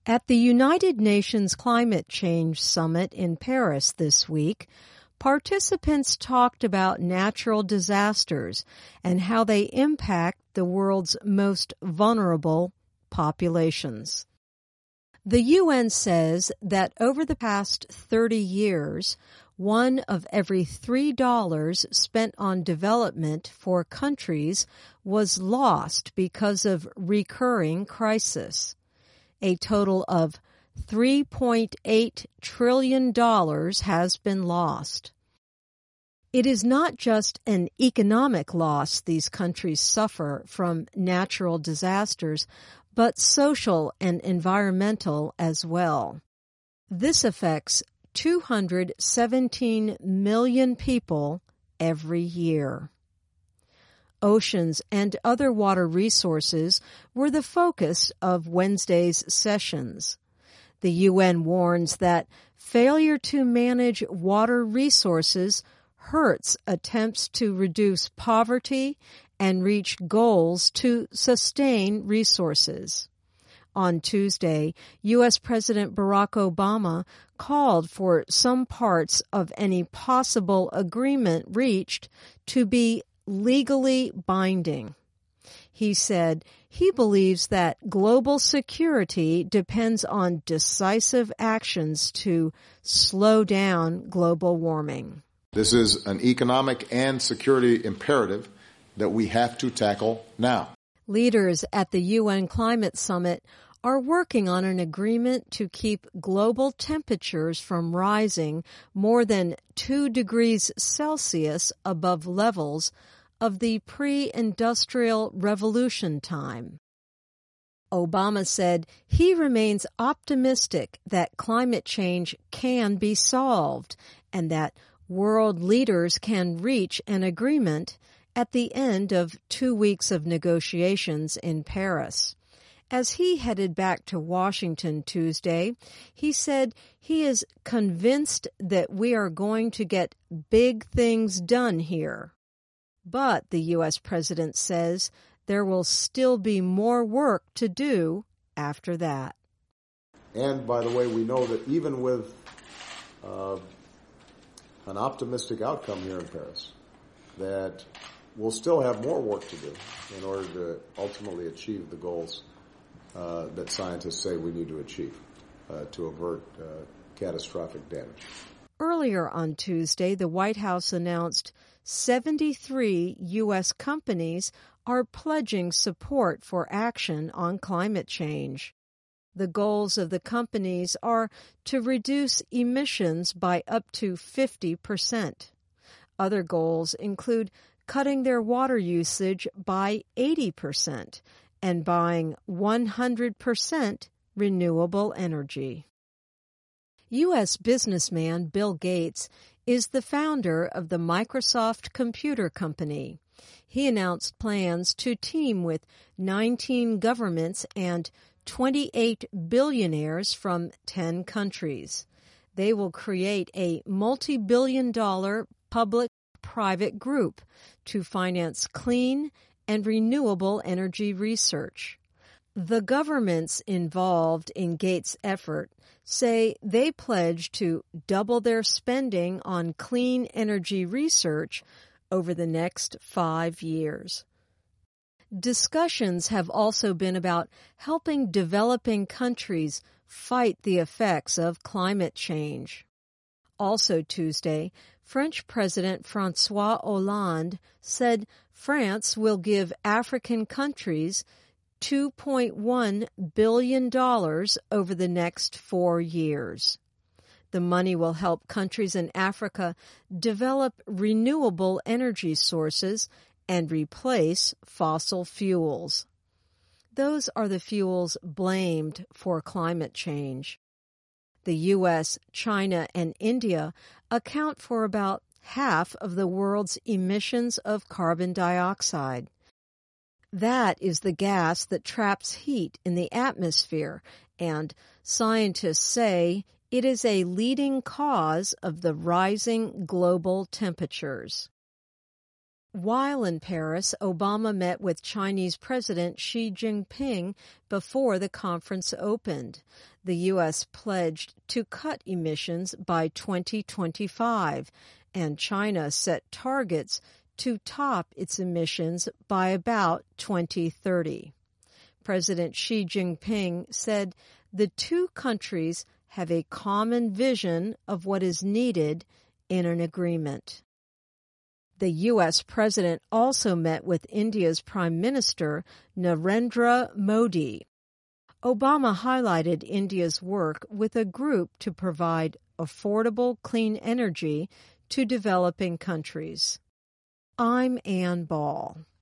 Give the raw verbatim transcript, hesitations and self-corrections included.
At the United Nations Climate Change Summit in Paris this week, participants talked about natural disasters and how they impact the world's most vulnerable populations. The U N says that over the past thirty years, one of every three dollars spent on development for countries was lost because of recurring crisis. A total of three point eight trillion dollars has been lost. It is not just an economic loss these countries suffer from natural disasters, but social and environmental as well. This affects two hundred seventeen million people every year. Oceans and other water resources were the focus of Wednesday's sessions. The U N warns that failure to manage water resources hurts attempts to reduce poverty and reach goals to sustain resources. On Tuesday, U S President Barack Obama called for some parts of any possible agreement reached to be legally binding. He said he believes that global security depends on decisive actions to slow down global warming. This is an economic and security imperative that we have to tackle now. Leaders at the U N Climate Summit are working on an agreement to keep global temperatures from rising more than two degrees Celsius above levels of the pre-industrial revolution time. Obama said he remains optimistic that climate change can be solved and that world leaders can reach an agreement at the end of two weeks of negotiations in Paris. As he headed back to Washington Tuesday, he said he is convinced that we are going to get big things done here. But the U S president says there will still be more work to do after that. And by the way, we know that even with uh, an optimistic outcome here in Paris, that we'll still have more work to do in order to ultimately achieve the goals uh, that scientists say we need to achieve uh, to avert uh, catastrophic damage. Earlier on Tuesday, the White House announced seventy-three U S companies are pledging support for action on climate change. The goals of the companies are to reduce emissions by up to fifty percent. Other goals include cutting their water usage by eighty percent and buying one hundred percent renewable energy. U S businessman Bill Gates is the founder of the Microsoft Computer Company. He announced plans to team with nineteen governments and twenty-eight billionaires from ten countries. They will create a multi-billion dollar public-private group to finance clean and renewable energy research. The governments involved in Gates' effort say they pledge to double their spending on clean energy research over the next five years. Discussions have also been about helping developing countries fight the effects of climate change. Also Tuesday, French President François Hollande said France will give African countries two point one billion dollars over the next four years. The money will help countries in Africa develop renewable energy sources and replace fossil fuels. Those are the fuels blamed for climate change. The U S, China, and India account for about half of the world's emissions of carbon dioxide. That is the gas that traps heat in the atmosphere, and scientists say it is a leading cause of the rising global temperatures. While in Paris, Obama met with Chinese President Xi Jinping before the conference opened. The U S pledged to cut emissions by twenty twenty-five, and China set targets to top its emissions by about twenty thirty. President Xi Jinping said the two countries have a common vision of what is needed in an agreement. The U S president also met with India's Prime Minister Narendra Modi. Obama highlighted India's work with a group to provide affordable clean energy to developing countries. I'm Ann Ball.